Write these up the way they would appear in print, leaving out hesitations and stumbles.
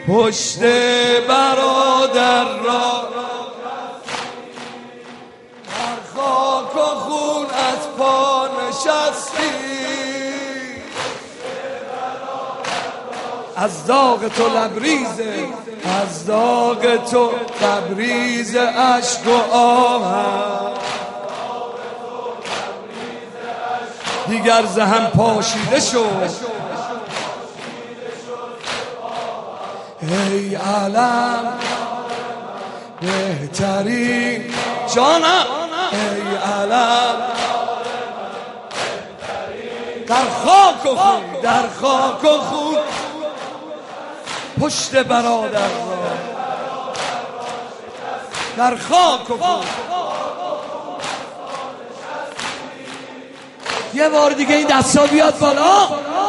پشت برادر را در خاک و خون از پا نشستی، از داغ تو لبریزه، از داغ تو لبریز اشک و آهم، دیگر ذهن پاشیده شد. ای علم بهترین جانم، ای علم در خاک و خون، در خاک و خون پشت برادر را در خاک و خون. یه بار دیگه این دستا بیاد بالا.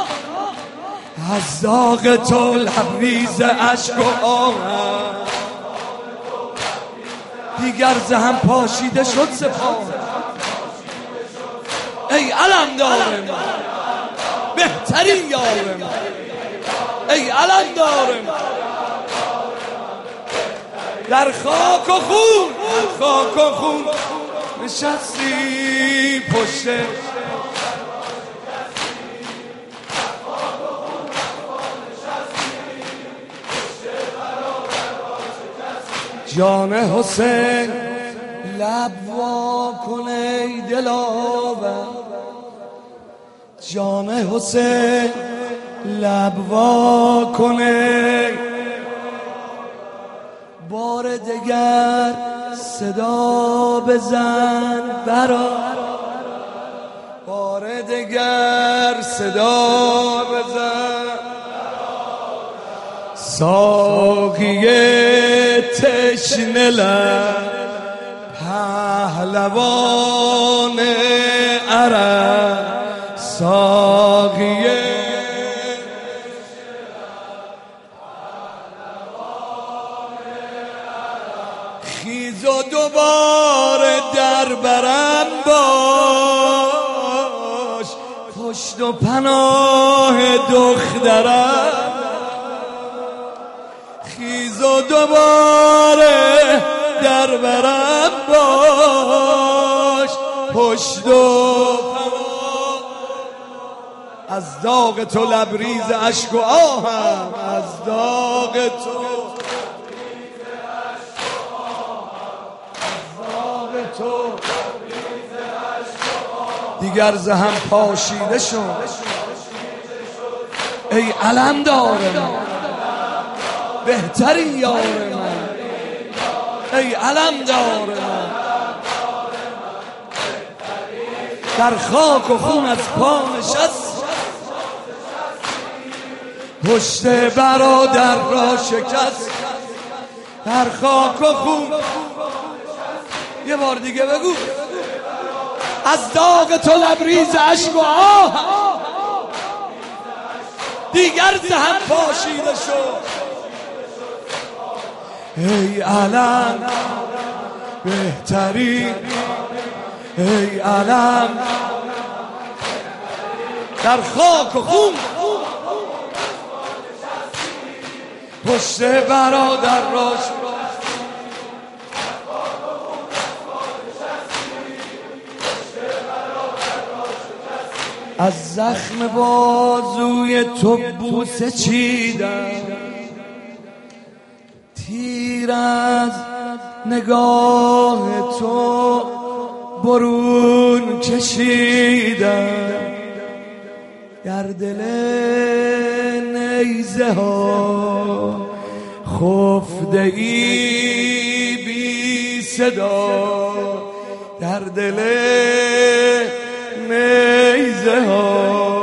از داغ تو لبریز اشک و آهم، دیگر ذهن پاشیده شد سپاه. ای علم دار من، بهترین یار من، ای علم دار من در خاک و خون، در خاک و خون نشستی پشت جان حسین. لب وا کن ای دلاور، جان حسین لب وا کن ای، بار دگر صدا بزن برا، بار دگر صدا بزن، ساقی تشنه لب پهلوان عرب، ساقی خیز و دوباره در برم باش، پشت و پناه دخترم، خیز و دوباره در برم باش، پشت و پناه از داغ تو لبریز اشک و آهم، از داغ تو دیگر ذهن پاشیده شد. ای علم دار من، بهترین یار من، ای علم دار من در خاک و خون از پا نشست، پشت برادر را شکست، در خاک و خون. یه بار دیگه بگو. از داغ تو لبریز اشک و آه، دیگر ذهن پاشیده شد. ای علم بهترین، ای علم در خاک و خون پشت برادر را از زخم بازوی تو بوسه چیدم، تیر از نگاه تو برون کشیدم، در دل نیزه ها خفته ای بی صدا، در دل نیزه ها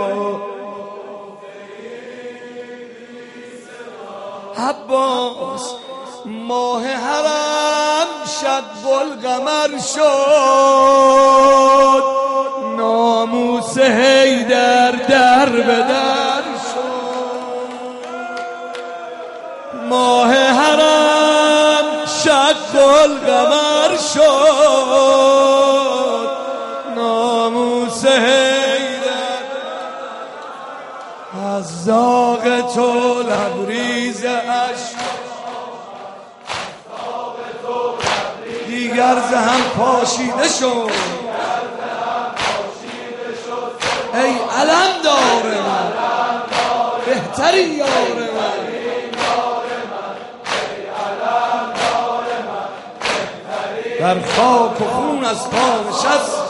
عباس ماه حرم شب القمر شد، ناموس حیدر در به در شد، ماه حرم شب القمر شد، ناموس حیدر از داغ تو لبریز اشک دیگر ز هم پاشیده شد ای علم دار من بهترین یار من در خاک و خون از پا نشست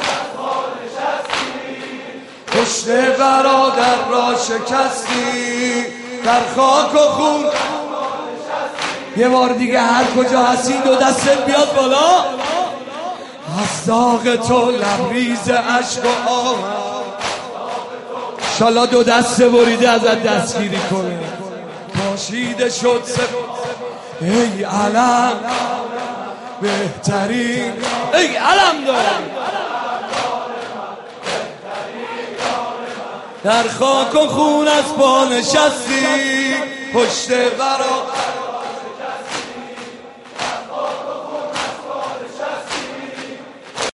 پشت برادر را شکستی در خاک و خون. یه بار دیگه هر کجا هستی دو دستت بیاد بالا. از داغ تو لبریز عشق و آمد انشالله دو دسته بریده ازت دستگیری کنه. پاشیده شد ای علم بهترین ای علم دارم در خاک و خون از پا نشستی پشت برا